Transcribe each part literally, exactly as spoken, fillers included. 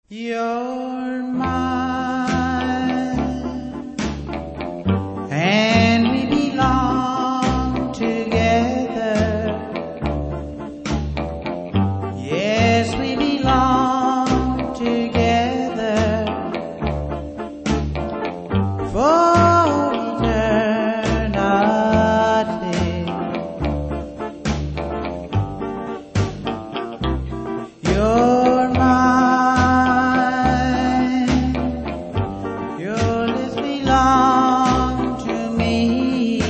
You're mine, and we belong together. Yes, we belong together for eternity. You're mine, your lips belong to me.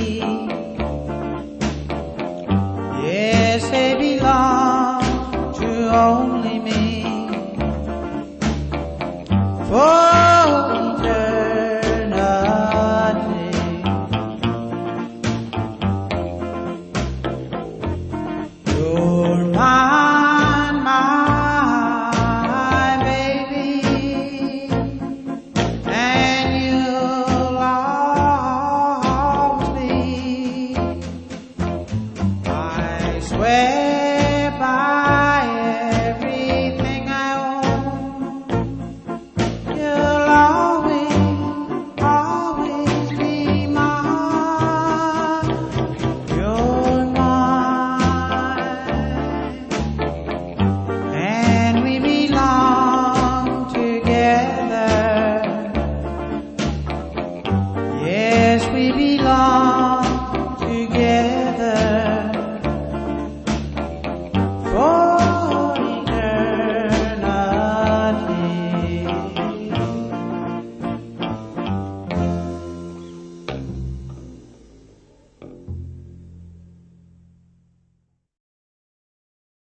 Yes, they belong to only me. For